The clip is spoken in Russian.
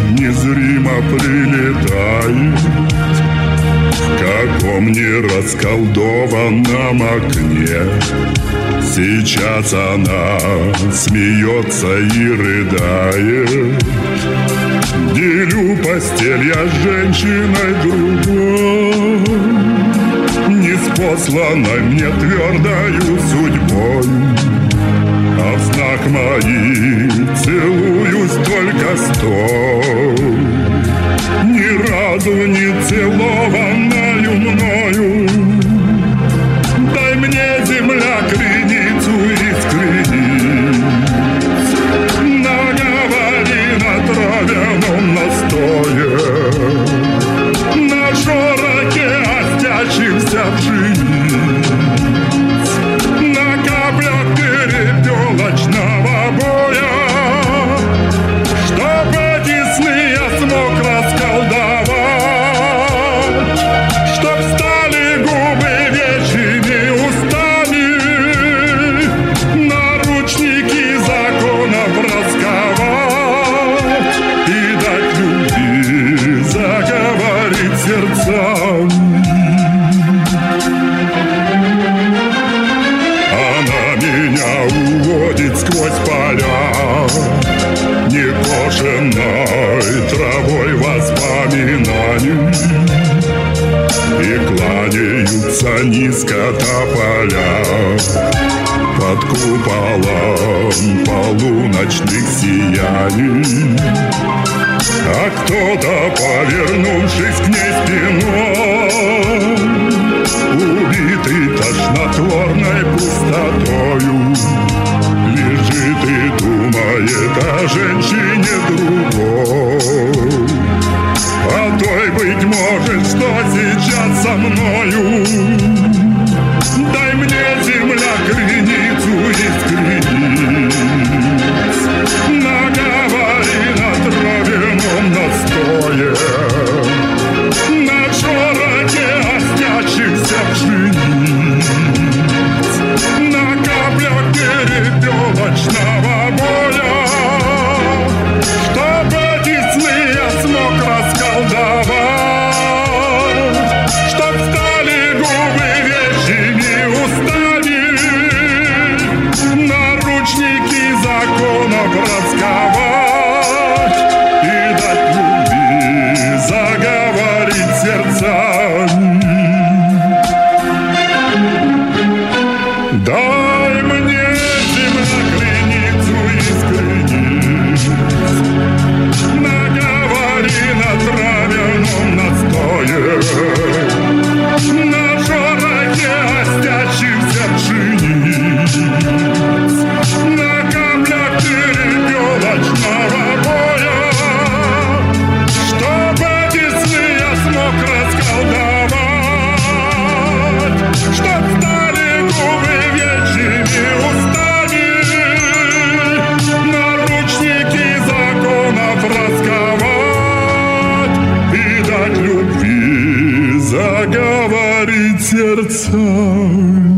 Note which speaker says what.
Speaker 1: незримо прилетает в каком не расколдованном окне. Сейчас она смеется и рыдает. Делю постель я с женщиной другой, неспосланной мне твердою судьбой. А в знак моей целуюсь только с той, ни разу не целованную мною. Дай мне, земля, криницу из крениц, наговори на травяном настое, на шороке остящихся пшениц, на каплях перепелочного боя, чтоб эти сны я смог расколдовать, чтоб стали губы вечными устами, наручники законов расковать и дать любви заговорить сердцами. Уводит сквозь поля некошенной травой воспоминаний, и кланяются низко тополя под куполом полуночных сияний. А кто-то, повернувшись к ней спиной, убитый тошнотворной пустотою, лежит и думает о женщине другой, о той, быть может, что сейчас со мною. Дай мне, земля, криницу из крениц, наговори на травяном настое, на шороке остящихся пшениц, на каплях перепелочного боя, чтоб эти сны я смог расколдовать, чтоб стали губы вещими устами, наручники законов расковать и дать любви заговорить сердцами. Дай мне, земля, криницу из крениц, наговори на травяном настое, на шороке остящихся пшениц, на каплях перепелочного боя, чтоб эти сны я смог расколдовать, чтоб стали губы вечными устами, наручники законов расковать и дать любви заговорить сердцами.